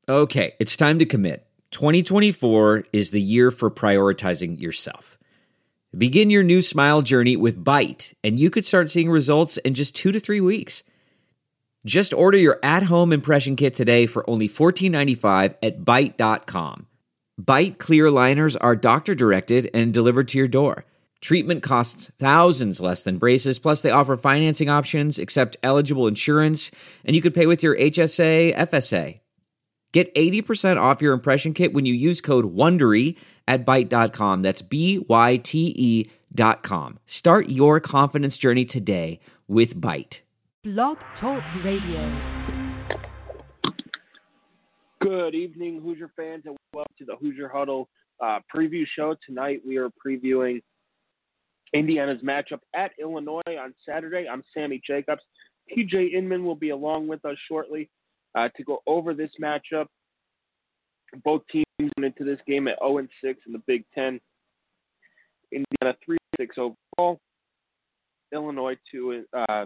Okay, it's time to commit. 2024 is the year for prioritizing yourself. Begin your new smile journey with Byte, and you could start seeing results in just 2 to 3 weeks. Just order your at-home impression kit today for only $14.95 at Byte.com. Byte clear liners are doctor-directed and delivered to your door. Treatment costs thousands less than braces, plus they offer financing options, accept eligible insurance, and you could pay with your HSA, FSA. Get 80% off your impression kit when you use code WONDERY at Byte.com. That's BYTE.com. Start your confidence journey today with Byte. Blog Talk Radio. Good evening, Hoosier fans, and welcome to the Hoosier Huddle preview show. Tonight we are previewing Indiana's matchup at Illinois on Saturday. I'm Sammy Jacobs. TJ Inman will be along with us shortly to go over this matchup. Both teams went into this game at 0-6 in the Big Ten. Indiana 3-6 overall. Illinois 2-7.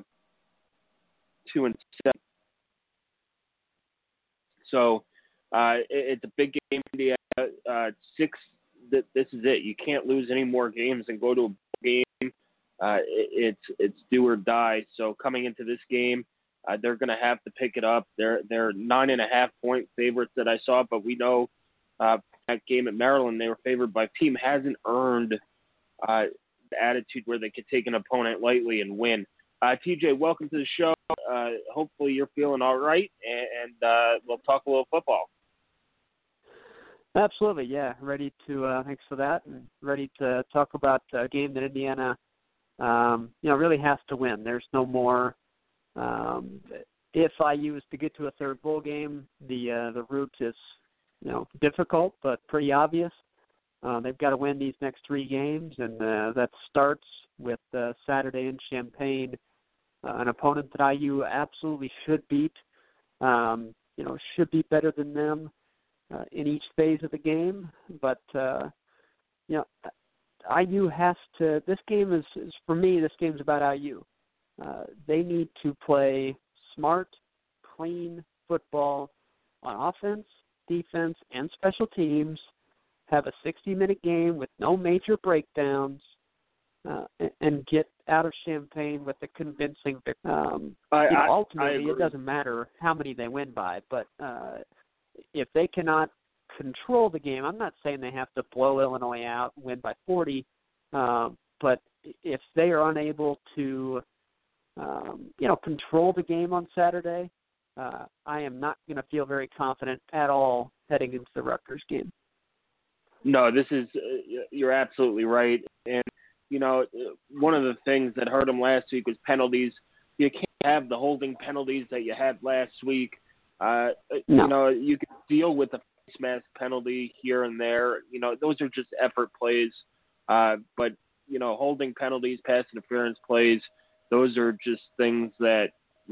So it's a big game. Indiana 6. This is it. You can't lose any more games and go to a game. It's do or die. So coming into this game, they're going to have to pick it up. They're 9.5-point favorites that I saw, but we know that game at Maryland, they were favored by a team hasn't earned the attitude where they could take an opponent lightly and win. TJ, welcome to the show. Hopefully you're feeling all right, and we'll talk a little football. Absolutely, yeah. Ready to. Thanks for that, and ready to talk about a game that Indiana, really has to win. There's no more. If IU is to get to a third bowl game, the route is, difficult but pretty obvious. They've got to win these next 3 games, and that starts with Saturday in Champaign, an opponent that IU absolutely should beat. Should be better than them in each phase of the game, but IU has to. This game is for me. This game's about IU. They need to play smart, clean football on offense, defense, and special teams, have a 60-minute game with no major breakdowns, and get out of Champaign with a convincing victory. Ultimately, it doesn't matter how many they win by, but if they cannot control the game, I'm not saying they have to blow Illinois out and win by 40, but if they are unable to control the game on Saturday, I am not going to feel very confident at all heading into the Rutgers game. No, you're absolutely right. And, one of the things that hurt them last week was penalties. You can't have the holding penalties that you had last week. No. You can deal with the face mask penalty here and there. Those are just effort plays. But, holding penalties, pass interference plays, those are just things that,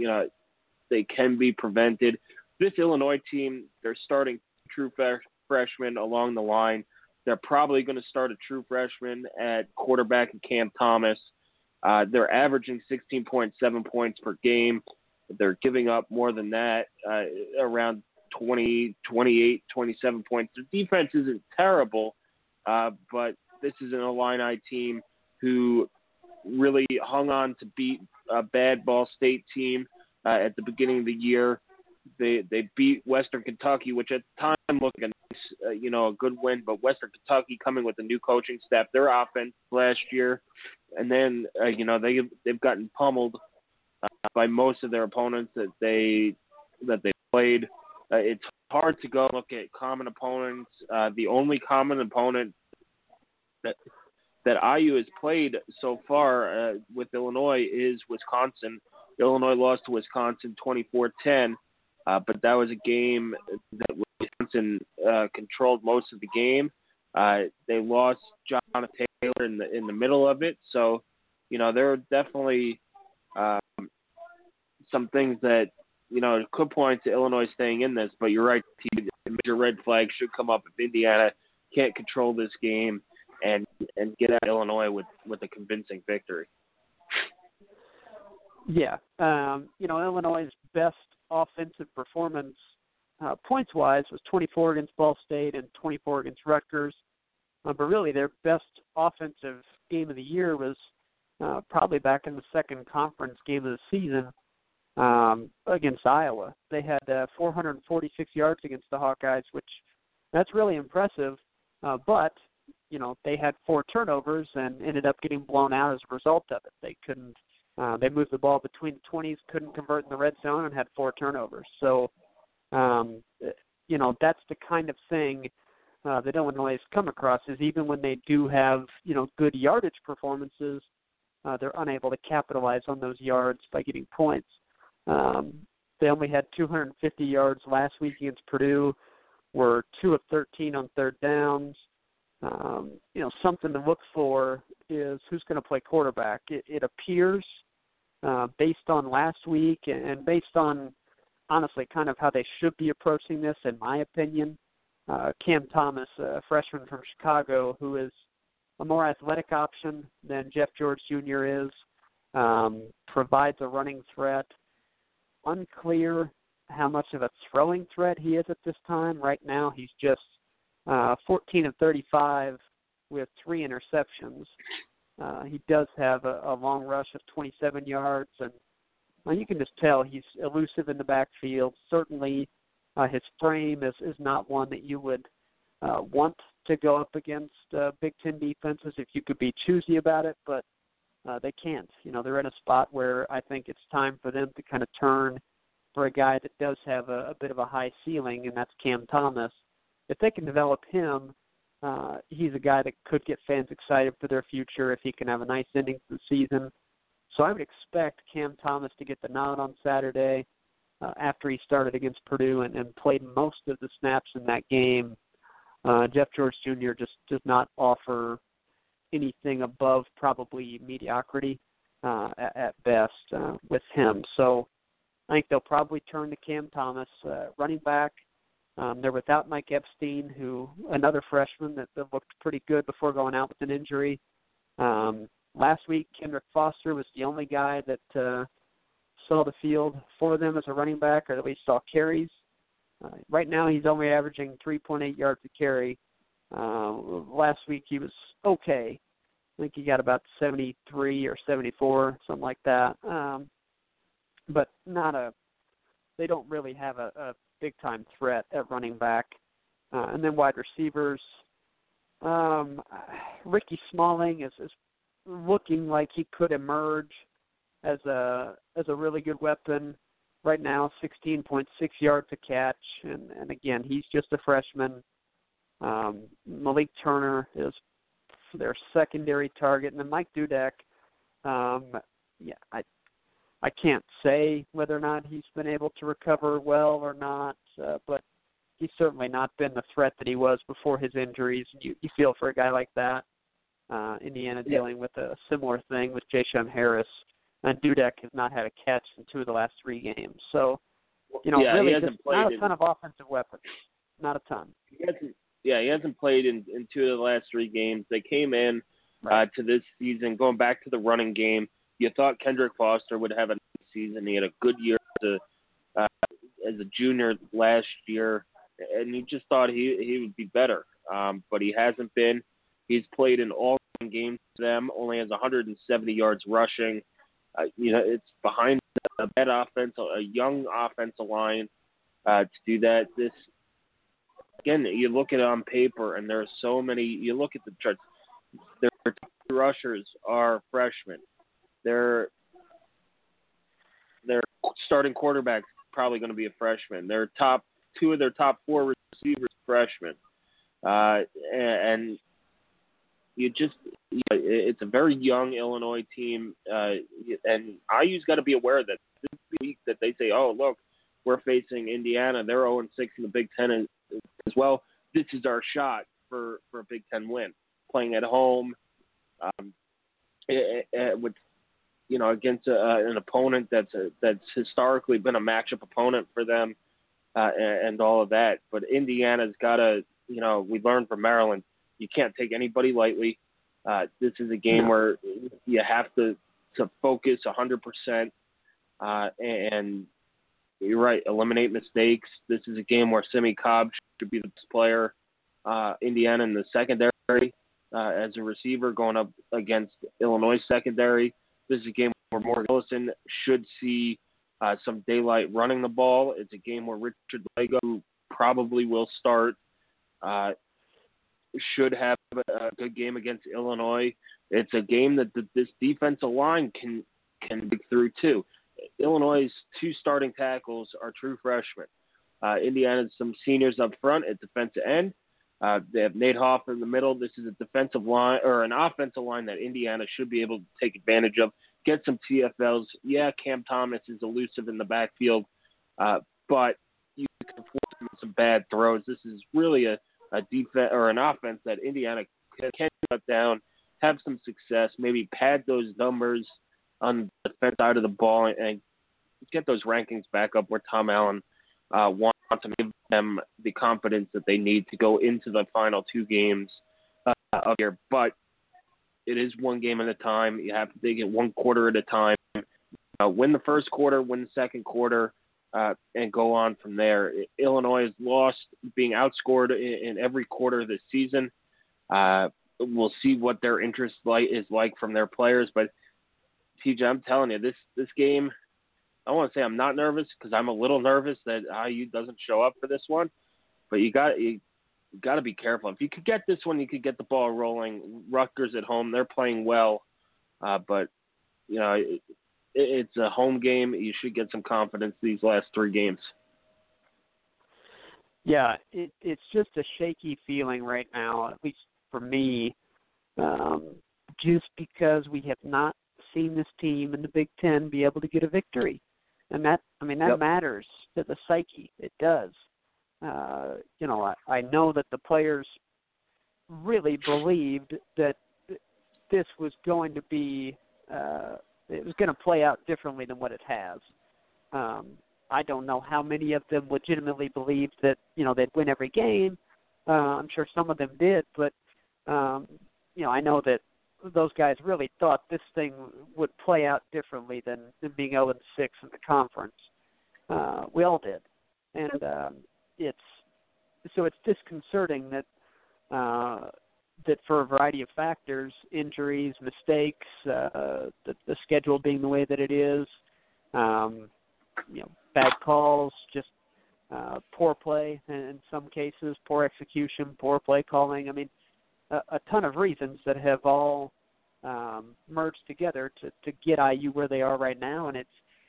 they can be prevented. This Illinois team, they're starting true freshmen along the line. They're probably going to start a true freshman at quarterback and Cam Thomas. They're averaging 16.7 points per game. They're giving up more than that, around 20, 28, 27 points. Their defense isn't terrible, but this is an Illini team who really hung on to beat a bad Ball State team at the beginning of the year. They beat Western Kentucky, which at the time looked like a good win, but Western Kentucky coming with a new coaching staff, their offense last year, and then they've gotten pummeled by most of their opponents that they played. It's hard to go look at common opponents. The only common opponent that IU has played so far with Illinois is Wisconsin. Illinois lost to Wisconsin 24-10, but that was a game that Wisconsin controlled most of the game. They lost Jonathan Taylor in the middle of it, so there are definitely some things that could point to Illinois staying in this. But you're right, the major red flag should come up if Indiana can't control this game and get at Illinois with a convincing victory. Yeah. Illinois' best offensive performance points-wise, was 24 against Ball State and 24 against Rutgers. But really, their best offensive game of the year was probably back in the second conference game of the season against Iowa. They had 446 yards against the Hawkeyes, which that's really impressive. But they had 4 turnovers and ended up getting blown out as a result of it. They couldn't. They moved the ball between the 20s, couldn't convert in the red zone, and had 4 turnovers. So, that's the kind of thing that Illinois has come across, is even when they do have, good yardage performances, they're unable to capitalize on those yards by getting points. They only had 250 yards last week against Purdue, were 2 of 13 on third downs. Something to look for is who's going to play quarterback. It appears, based on last week and based on, honestly, kind of how they should be approaching this, in my opinion, Cam Thomas, a freshman from Chicago, who is a more athletic option than Jeff George Jr. is, provides a running threat. Unclear how much of a throwing threat he is at this time. Right now, he's just 14 of 35 with 3 interceptions. He does have a long rush of 27 yards, and you can just tell he's elusive in the backfield. Certainly, his frame is not one that you would want to go up against Big Ten defenses if you could be choosy about it, but they can't. They're in a spot where I think it's time for them to kind of turn for a guy that does have a bit of a high ceiling, and that's Cam Thomas. If they can develop him, he's a guy that could get fans excited for their future if he can have a nice ending to the season. So I would expect Cam Thomas to get the nod on Saturday after he started against Purdue and played most of the snaps in that game. Jeff George Jr. just does not offer anything above probably mediocrity at best with him. So I think they'll probably turn to Cam Thomas, running back. They're without Mike Epstein, another freshman that looked pretty good before going out with an injury. Last week, Kendrick Foster was the only guy that saw the field for them as a running back, or at least saw carries. Right now, he's only averaging 3.8 yards a carry. Last week, he was okay. I think he got about 73 or 74, something like that. But they don't really have a big-time threat at running back. And then wide receivers. Ricky Smalling is looking like he could emerge as a really good weapon. Right now, 16.6 yards a catch, and again, he's just a freshman. Malik Turner is their secondary target, and then Mike Dudek. I can't say whether or not he's been able to recover well or not, but he's certainly not been the threat that he was before his injuries. You feel for a guy like that. Indiana dealing with a similar thing with Jayshon Harris. And Dudek has not had a catch in 2 of the last 3 games. So, really just not a ton of offensive weapons. Not a ton. He hasn't played in 2 of the last 3 games. They came in to this season, going back to the running game. You thought Kendrick Foster would have a nice season. He had a good year as a junior last year, and you just thought he would be better. But he hasn't been. He's played in all games for them, only has 170 yards rushing. It's behind a bad offense, a young offensive line to do that. This, again, you look at it on paper, and there are so many. You look at the charts. Their top rushers are freshmen. Their starting quarterback's probably going to be a freshman. Their 2 of their top 4 receivers freshmen, and it's a very young Illinois team, and IU's got to be aware that this is the week that they say, oh, look, we're facing Indiana. They're 0-6 in the Big Ten as well. This is our shot for a Big Ten win, playing at home with against an opponent that's historically been a matchup opponent for them and all of that. But Indiana's got to, we learned from Maryland, you can't take anybody lightly. This is a game where you have to focus 100%. And you're right. Eliminate mistakes. This is a game where Simi Cobb should be the best player. Indiana in the secondary as a receiver going up against Illinois secondary. This is a game where Morgan Ellison should see some daylight running the ball. It's a game where Richard Lego, who probably will start, should have a good game against Illinois. It's a game that this defensive line can break through too. Illinois' two starting tackles are true freshmen. Indiana's some seniors up front at defensive end. They have Nate Hoff in the middle. This is a defensive line or an offensive line that Indiana should be able to take advantage of. Get some TFLs. Yeah, Cam Thomas is elusive in the backfield, but you can force him some bad throws. This is really a defense or an offense that Indiana can cut down, have some success, maybe pad those numbers on the defense side of the ball and get those rankings back up where Tom Allen wants to give them the confidence that they need to go into the final two games of here. But it is one game at a time. You have to take it one quarter at a time. Win the first quarter, win the second quarter, and go on from there. Illinois has lost, being outscored in every quarter this season. We'll see what their interest is like from their players. But, TJ, I'm telling you, this game, I want to say I'm not nervous because I'm a little nervous that IU doesn't show up for this one. But you got to be careful. If you could get this one, you could get the ball rolling. Rutgers at home, they're playing well. But, you know, it's a home game. You should get some confidence these last three games. Yeah, it's just a shaky feeling right now, at least for me, just because we have not seen this team in the Big Ten be able to get a victory. And that matters to the psyche. It does. I know that the players really believed that this was going to be it was going to play out differently than what it has. I don't know how many of them legitimately believed that, they'd win every game. I'm sure some of them did, but, I know that those guys really thought this thing would play out differently than being 0-6 in the conference. We all did. And it's disconcerting that for a variety of factors, injuries, mistakes, the schedule being the way that it is, bad calls, just poor play in some cases, poor execution, poor play calling. I mean, a ton of reasons that have all merged together to get IU where they are right now. And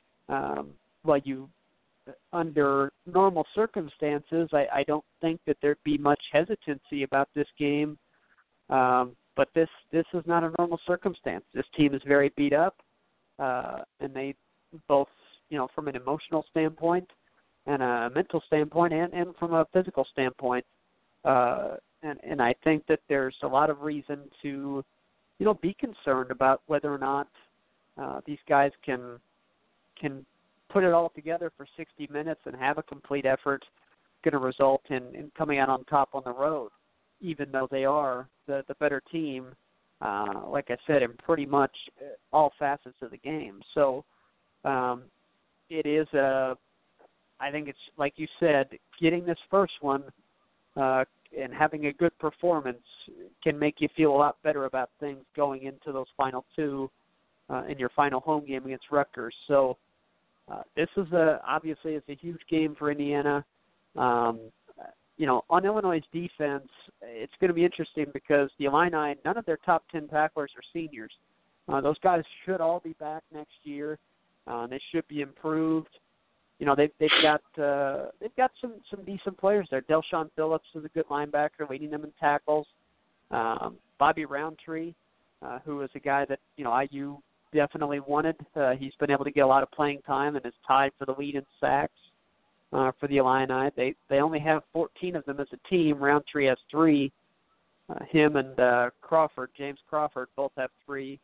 it's, under normal circumstances, I don't think that there'd be much hesitancy about this game. But this is not a normal circumstance. This team is very beat up, and they both, from an emotional standpoint and a mental standpoint and from a physical standpoint. And I think that there's a lot of reason to, be concerned about whether or not these guys can put it all together for 60 minutes and have a complete effort going to result in coming out on top on the road, even though they are the better team, like I said, in pretty much all facets of the game. So it is I think it's, like you said, getting this first one and having a good performance can make you feel a lot better about things going into those final two in your final home game against Rutgers. So this is obviously it's a huge game for Indiana. On Illinois' defense, it's going to be interesting because the Illini, none of their top 10 tacklers are seniors. Those guys should all be back next year. They should be improved. They've got some decent players there. Delshon Phillips is a good linebacker, leading them in tackles. Bobby Roundtree, who is a guy that IU definitely wanted. He's been able to get a lot of playing time and is tied for the lead in sacks for the Illini. They only have 14 of them as a team. Roundtree has 3. Him and James Crawford, both have 3.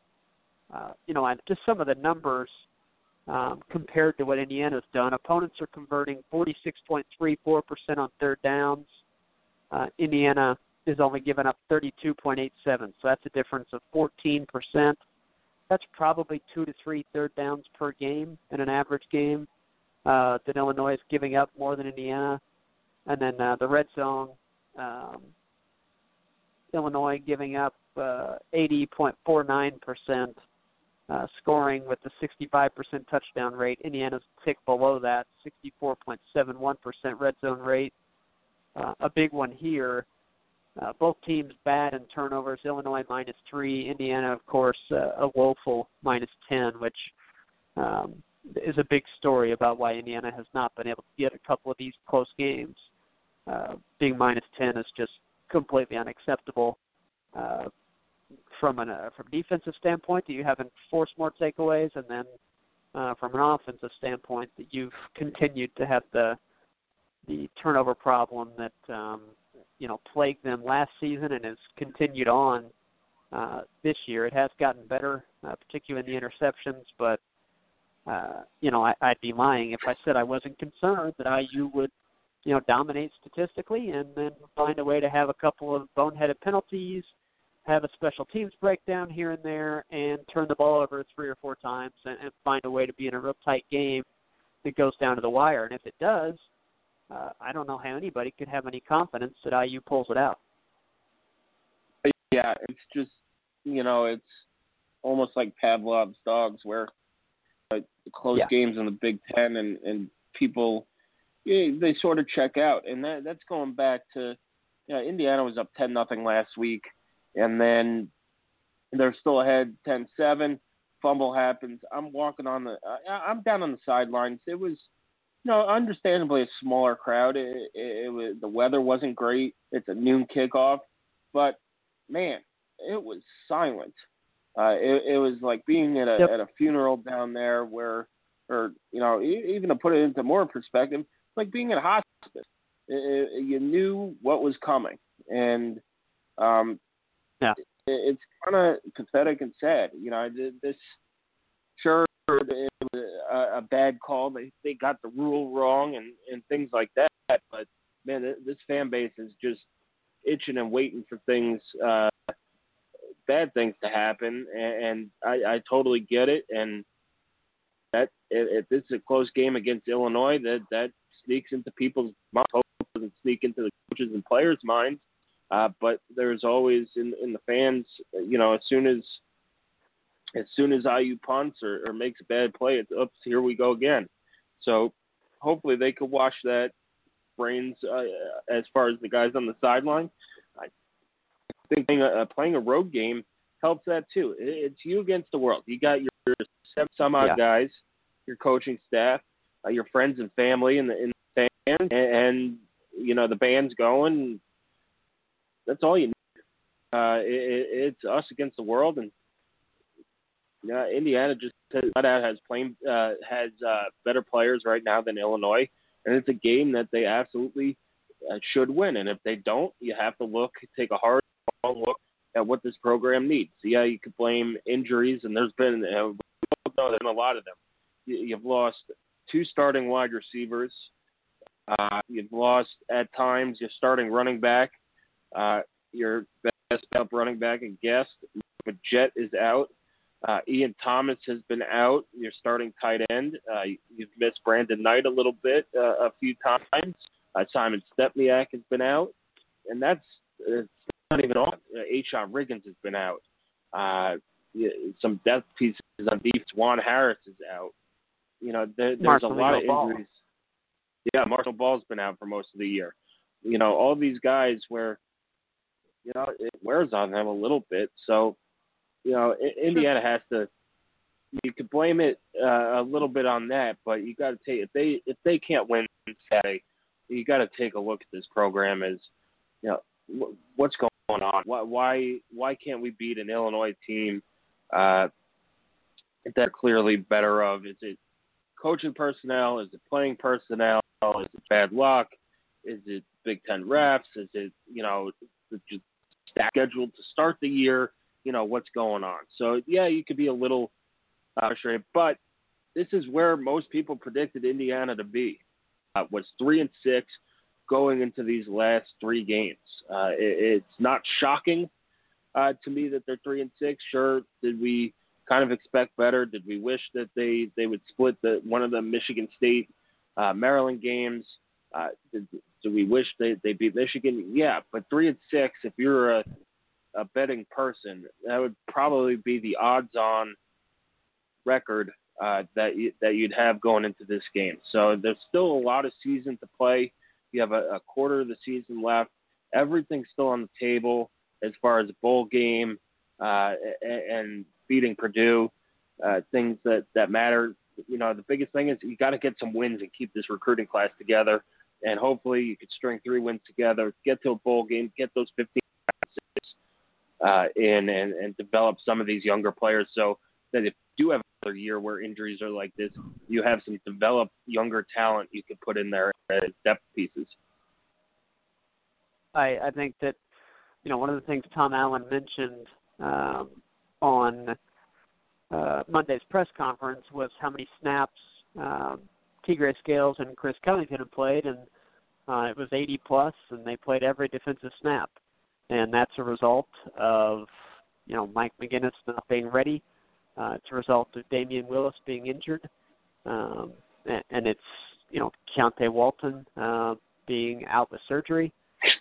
Just some of the numbers. Compared to what Indiana's done. Opponents are converting 46.34% on third downs. Indiana is only giving up 32.87%, so that's a difference of 14%. That's probably 2 to 3 third downs per game in an average game. that Illinois is giving up more than Indiana. And then the red zone, Illinois giving up 80.49% scoring with the 65% touchdown rate. Indiana's tick below that, 64.71% red zone rate. A big one here. Both teams bad in turnovers. Illinois -3. Indiana, of course, a woeful -10, which is a big story about why Indiana has not been able to get a couple of these close games. Being -10 is just completely unacceptable. From a defensive standpoint, that you haven't forced more takeaways, and then from an offensive standpoint, that you've continued to have the turnover problem that plagued them last season and has continued on this year. It has gotten better, particularly in the interceptions, but I'd be lying if I said I wasn't concerned that IU would dominate statistically and then find a way to have a couple of boneheaded penalties, have a special teams breakdown here and there, and turn the ball over 3 or 4 times and find a way to be in a real tight game that goes down to the wire. And if it does, I don't know how anybody could have any confidence that IU pulls it out. Yeah, it's just, it's almost like Pavlov's dogs where the close games in the Big Ten and people, they sort of check out. And that's going back to, Indiana was up 10-0 last week, and then they're still ahead 10-7. Fumble happens. I'm down on the sidelines. It was, understandably a smaller crowd. It was, the weather wasn't great. It's a noon kickoff, but man, it was silent. It was like being at a funeral down there where, even to put it into more perspective, like being at a hospice. You knew what was coming, and it's kind of pathetic and sad. This sure it was a bad call. They got the rule wrong and things like that. But man, this fan base is just itching and waiting for things, bad things to happen, and I totally get it. And that if this is a close game against Illinois, that sneaks into people's minds. Hope it doesn't sneak into the coaches and players' minds. But there's always in the fans, as soon as IU punts or makes a bad play, it's oops, here we go again. So hopefully they could wash that brains as far as the guys on the sideline. I think playing a road game helps that too. It's you against the world. You got your some odd guys, your coaching staff, your friends and family in the fans, and the band's going. That's all you need. It's us against the world, and Indiana just has better players right now than Illinois, and it's a game that they absolutely should win. And if they don't, you have to take a hard look at what this program needs. Yeah, you could blame injuries, and there's been a lot of them. You've lost 2 starting wide receivers. You've lost at times your starting running back. Your best running back and guest, but Jet is out. Ian Thomas has been out. Your starting tight end. You've missed Brandon Knight a little bit, a few times. Simon Stepniak has been out, and it's not even on. A'Shawn Riggins has been out. Some depth pieces on defense. Juan Harris is out. There's a lot of injuries. Yeah, Marshall Ball's been out for most of the year. All these guys where, it wears on them a little bit. So, Indiana has to. You could blame it a little bit on that, but you got to take if they can't win Saturday, you got to take a look at this program as, what's going on? Why can't we beat an Illinois team that they're clearly better of? Is it coaching personnel? Is it playing personnel? Is it bad luck? Is it Big Ten refs? Is it just scheduled to start the year? What's going on? So yeah, you could be a little frustrated, but this is where most people predicted Indiana to be. Was 3-6 going into these last 3 games. It's not shocking to me that they're 3-6. Sure, did we kind of expect better? Did we wish that they would split one of the Michigan State Maryland games. Do we wish they beat Michigan? Yeah, but 3-6. If you're a betting person, that would probably be the odds-on record that you'd have going into this game. So there's still a lot of season to play. You have a quarter of the season left. Everything's still on the table as far as a bowl game and beating Purdue, things that matter. You know, the biggest thing is you got to get some wins and keep this recruiting class together. And hopefully you could string 3 wins together, get to a bowl game, get those 15 in and develop some of these younger players so that if you do have another year where injuries are like this, you have some developed younger talent you could put in there as depth pieces. I think that, you know, one of the things Tom Allen mentioned on Monday's press conference was how many snaps Tigre Scales and Chris Covington have played, and it was 80 plus, and they played every defensive snap. And that's a result of, you know, Mike McGinnis not being ready. It's a result of Damian Willis being injured. And it's, you know, Keontae Walton being out with surgery.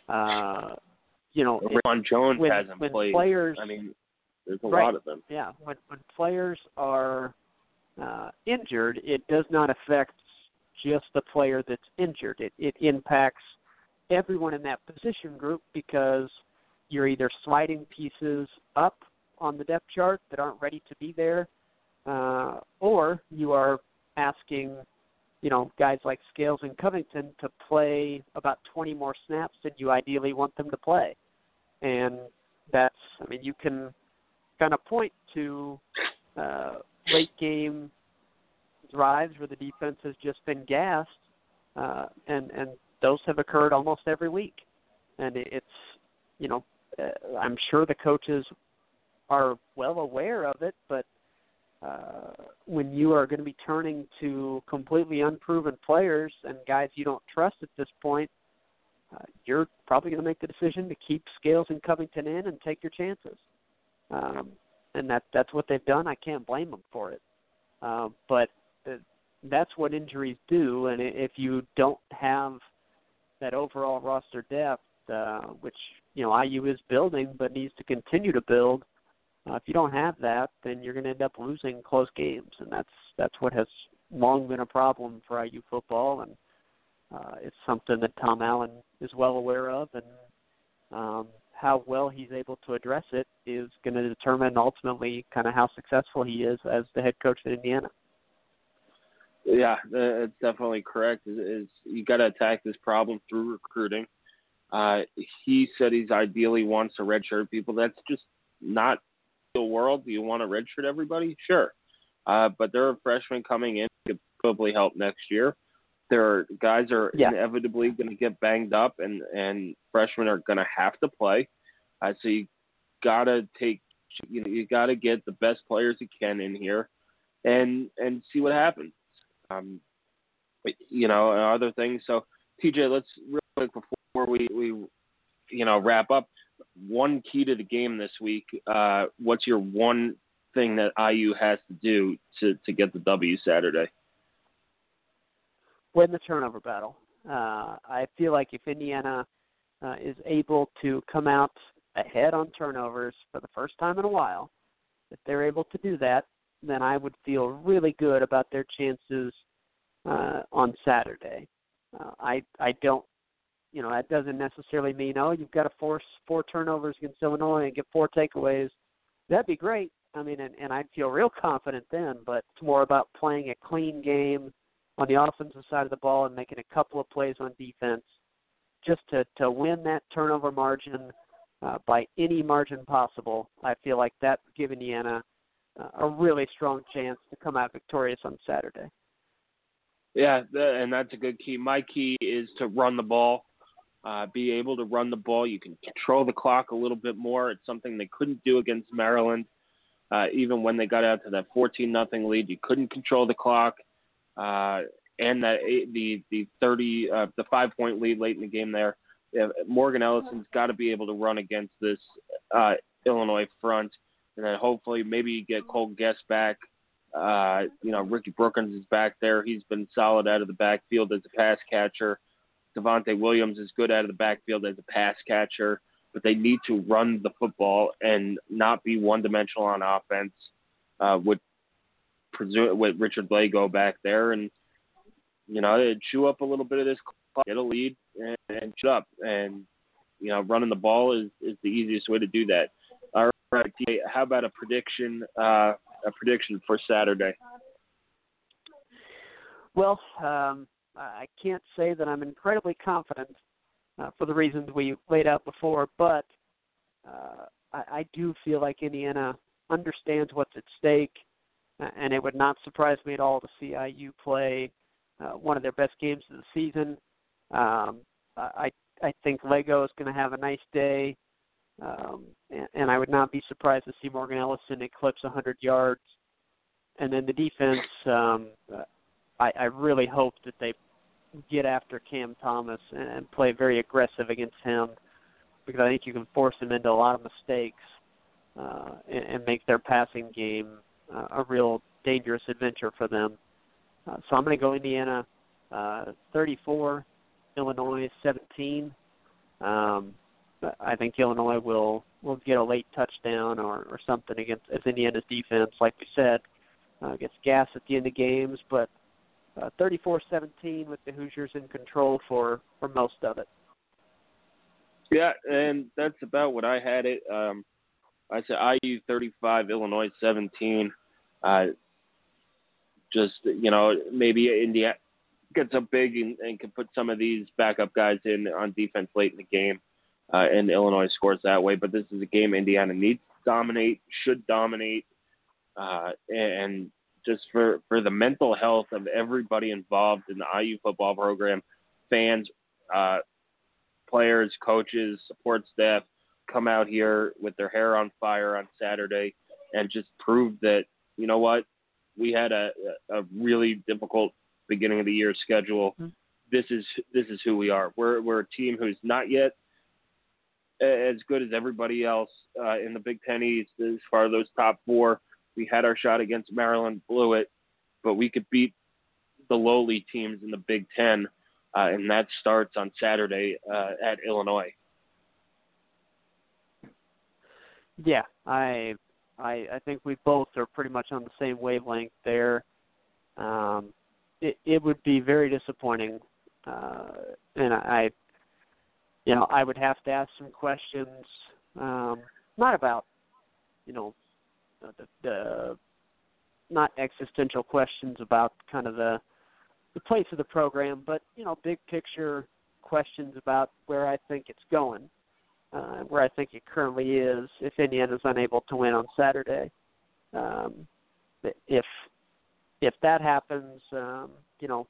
You know, Ron Jones hasn't played. Players, I mean, there's a lot of them. Yeah, when players are injured, it does not affect just the player that's injured. It impacts everyone in that position group because you're either sliding pieces up on the depth chart that aren't ready to be there, or you are asking, you know, guys like Scales and Covington to play about 20 more snaps than you ideally want them to play. And that's, I mean, you can kind of point to late game drives where the defense has just been gassed, and those have occurred almost every week. And it's, you know, I'm sure the coaches are well aware of it, but when you are going to be turning to completely unproven players and guys you don't trust at this point, you're probably going to make the decision to keep Scales and Covington in and take your chances. And that's what they've done. I can't blame them for it. But that's what injuries do, and if you don't have that overall roster depth, which, you know, IU is building but needs to continue to build, if you don't have that, then you're going to end up losing close games, and that's what has long been a problem for IU football, and it's something that Tom Allen is well aware of, and how well he's able to address it is going to determine ultimately kind of how successful he is as the head coach at Indiana. Yeah, that's definitely correct. Is you got to attack this problem through recruiting. He said he's ideally wants to redshirt people. That's just not the world. Do you want to redshirt everybody? Sure. But there are freshmen coming in who could probably help next year. There are guys are inevitably going to get banged up, and freshmen are going to have to play. So you got to you got to get the best players you can in here, and see what happens. You know, and other things. So TJ, let's real quick before we wrap up. One key to the game this week. What's your one thing that IU has to do to get the W Saturday? Win the turnover battle. I feel like if Indiana is able to come out ahead on turnovers for the first time in a while, if they're able to do that, then I would feel really good about their chances on Saturday. I don't, you know, that doesn't necessarily mean, you've got to force 4 turnovers against Illinois and get 4 takeaways. That'd be great. I mean, and I'd feel real confident then, but it's more about playing a clean game on the offensive side of the ball and making a couple of plays on defense just to win that turnover margin by any margin possible. I feel like that would give Indiana a really strong chance to come out victorious on Saturday. Yeah, and that's a good key. My key is to run the ball, be able to run the ball. You can control the clock a little bit more. It's something they couldn't do against Maryland. Even when they got out to that 14-0 lead, you couldn't control the clock. And that the 5-point lead late in the game there. Morgan Ellison's got to be able to run against this Illinois front. And then hopefully maybe you get Cole Guest back Ricky Brookins is back there. He's been solid out of the backfield as a pass catcher. Devontae Williams is good out of the backfield as a pass catcher, but they need to run the football and not be one-dimensional on offense with Richard Lago back there. And, chew up a little bit of this clock, get a lead, and shut up. And, running the ball is the easiest way to do that. All right, how about a prediction for Saturday? Well, I can't say that I'm incredibly confident for the reasons we laid out before, but I do feel like Indiana understands what's at stake, and it would not surprise me at all to see IU play one of their best games of the season. I think Lego is going to have a nice day, and I would not be surprised to see Morgan Ellison eclipse 100 yards. And then the defense, I really hope that they get after Cam Thomas and play very aggressive against him, because I think you can force him into a lot of mistakes and make their passing game a real dangerous adventure for them. So I'm going to go Indiana 34, Illinois 17. I think Illinois will get a late touchdown or something as Indiana's defense, like we said, gets gas at the end of games, but 34-17 with the Hoosiers in control for most of it. Yeah, and that's about what I had it. I said IU 35, Illinois 17. Maybe Indiana gets up big and can put some of these backup guys in on defense late in the game, and Illinois scores that way. But this is a game Indiana needs to dominate, should dominate, and just for the mental health of everybody involved in the IU football program, fans, players, coaches, support staff, come out here with their hair on fire on Saturday and just prove that, you know what, we had a really difficult beginning of the year schedule. Mm-hmm. This is who we are. We're a team who's not yet as good as everybody else in the Big Ten East as far as those top four. We had our shot against Maryland, blew it, but we could beat the lowly teams in the Big Ten, and that starts on Saturday at Illinois. Yeah, I think we both are pretty much on the same wavelength there. It would be very disappointing, and I would have to ask some questions, not about, the not existential questions about kind of the place of the program, but big picture questions about where I think it's going, where I think it currently is if Indiana's unable to win on Saturday. If that happens, 0-7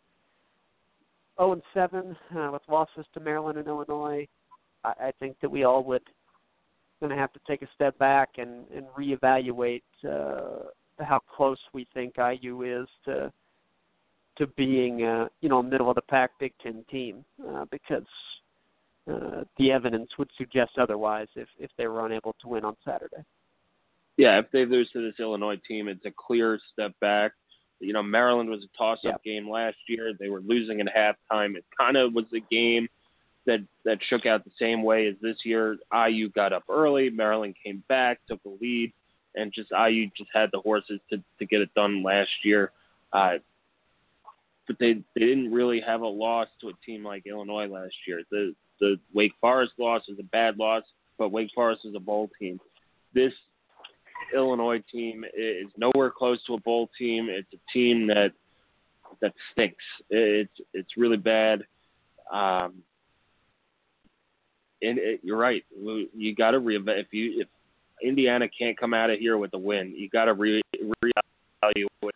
with losses to Maryland and Illinois, I think that we all would going to have to take a step back and reevaluate how close we think IU is to being a middle of the pack Big Ten team, because the evidence would suggest otherwise if they were unable to win on Saturday. Yeah, if they lose to this Illinois team, it's a clear step back. Maryland was a toss-up game last year. They were losing at halftime. It kind of was a game that shook out the same way as this year. IU got up early. Maryland came back, took the lead, and IU just had the horses to get it done last year. But they didn't really have a loss to a team like Illinois last year. The Wake Forest loss is a bad loss, but Wake Forest is a bowl team. This Illinois team is nowhere close to a bowl team. It's a team that stinks. It's really bad. You're right. You got to reevaluate. If Indiana can't come out of here with a win, you got to reevaluate what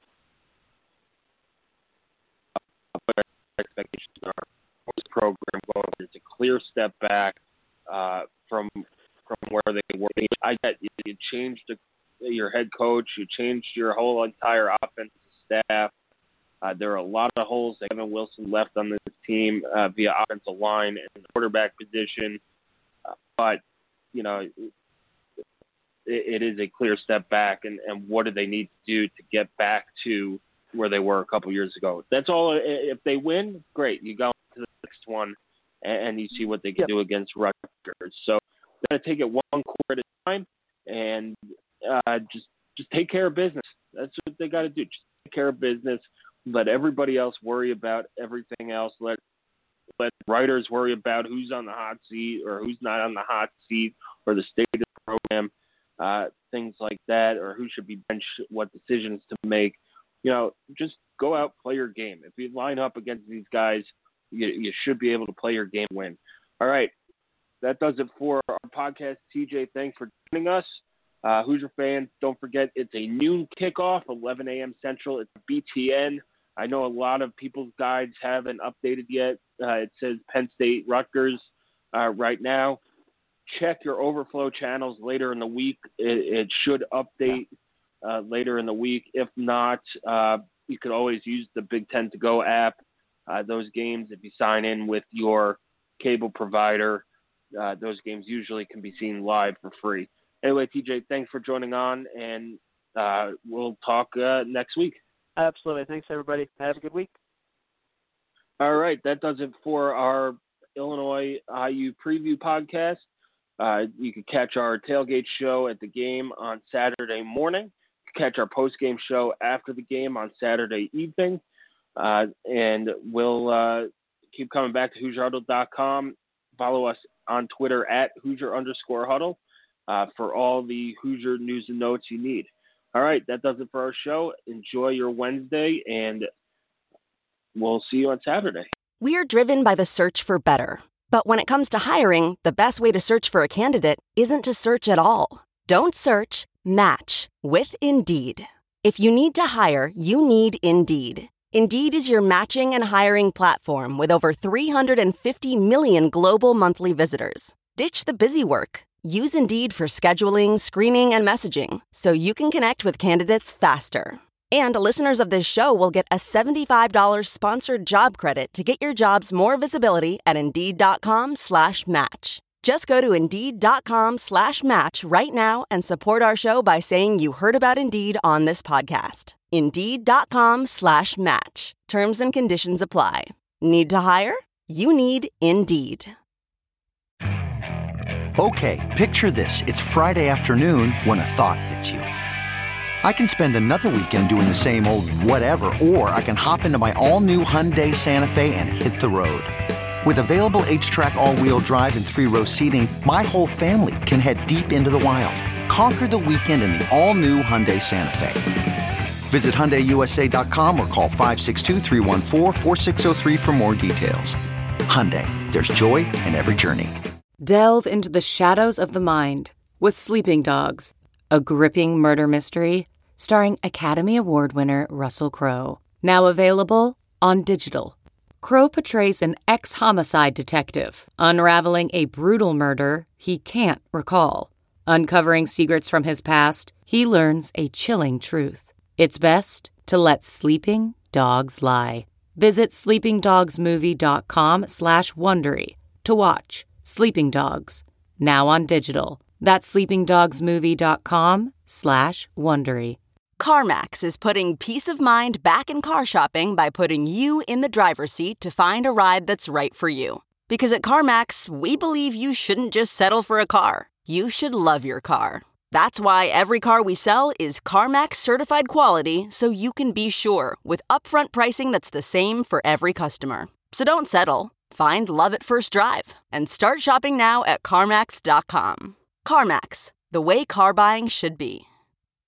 expectations are for this program going. It's a clear step back from where they were. I get you changed your head coach, you changed your whole entire offensive staff. There are a lot of holes that Kevin Wilson left on this team via offensive line and the quarterback position. But, it is a clear step back. And what do they need to do to get back to where they were a couple years ago? That's all. If they win, great. You go to the next one and you see what they can do against Rutgers. So got to take it one quarter at a time and just take care of business. That's what they got to do. Just take care of business. Let everybody else worry about everything else. Let writers worry about who's on the hot seat or who's not on the hot seat or the state of the program, things like that, or who should be benched, what decisions to make. Just go out, play your game. If you line up against these guys, you should be able to play your game, win. All right. That does it for our podcast. TJ, thanks for joining us. Hoosier fans, don't forget it's a noon kickoff, 11 a.m. Central. It's BTN. I know a lot of people's guides haven't updated yet. It says Penn State, Rutgers right now. Check your overflow channels later in the week. It should update later in the week. If not, you could always use the Big Ten To Go app. Those games, if you sign in with your cable provider, those games usually can be seen live for free. Anyway, TJ, thanks for joining on, and we'll talk next week. Absolutely. Thanks, everybody. Have a good week. All right. That does it for our Illinois IU preview podcast. You can catch our tailgate show at the game on Saturday morning. You can catch our post-game show after the game on Saturday evening. And we'll keep coming back to HoosierHuddle.com. Follow us on Twitter at Hoosier_Huddle for all the Hoosier news and notes you need. All right, that does it for our show. Enjoy your Wednesday, and we'll see you on Saturday. We're driven by the search for better. But when it comes to hiring, the best way to search for a candidate isn't to search at all. Don't search, match with Indeed. If you need to hire, you need Indeed. Indeed is your matching and hiring platform with over 350 million global monthly visitors. Ditch the busy work. Use Indeed for scheduling, screening, and messaging so you can connect with candidates faster. And listeners of this show will get a $75 sponsored job credit to get your jobs more visibility at Indeed.com/match. Just go to Indeed.com/match right now and support our show by saying you heard about Indeed on this podcast. Indeed.com/match. Terms and conditions apply. Need to hire? You need Indeed. Okay, picture this. It's Friday afternoon when a thought hits you. I can spend another weekend doing the same old whatever, or I can hop into my all-new Hyundai Santa Fe and hit the road. With available H-Track all-wheel drive and 3-row seating, my whole family can head deep into the wild. Conquer the weekend in the all-new Hyundai Santa Fe. Visit HyundaiUSA.com or call 562-314-4603 for more details. Hyundai, there's joy in every journey. Delve into the shadows of the mind with Sleeping Dogs, a gripping murder mystery starring Academy Award winner Russell Crowe. Now available on digital. Crowe portrays an ex-homicide detective unraveling a brutal murder he can't recall. Uncovering secrets from his past, he learns a chilling truth. It's best to let sleeping dogs lie. Visit sleepingdogsmovie.com/Wondery to watch Sleeping Dogs, now on digital. That's sleepingdogsmovie.com/Wondery. CarMax is putting peace of mind back in car shopping by putting you in the driver's seat to find a ride that's right for you. Because at CarMax, we believe you shouldn't just settle for a car. You should love your car. That's why every car we sell is CarMax certified quality, so you can be sure with upfront pricing that's the same for every customer. So don't settle. Find love at first drive and start shopping now at CarMax.com. CarMax, the way car buying should be.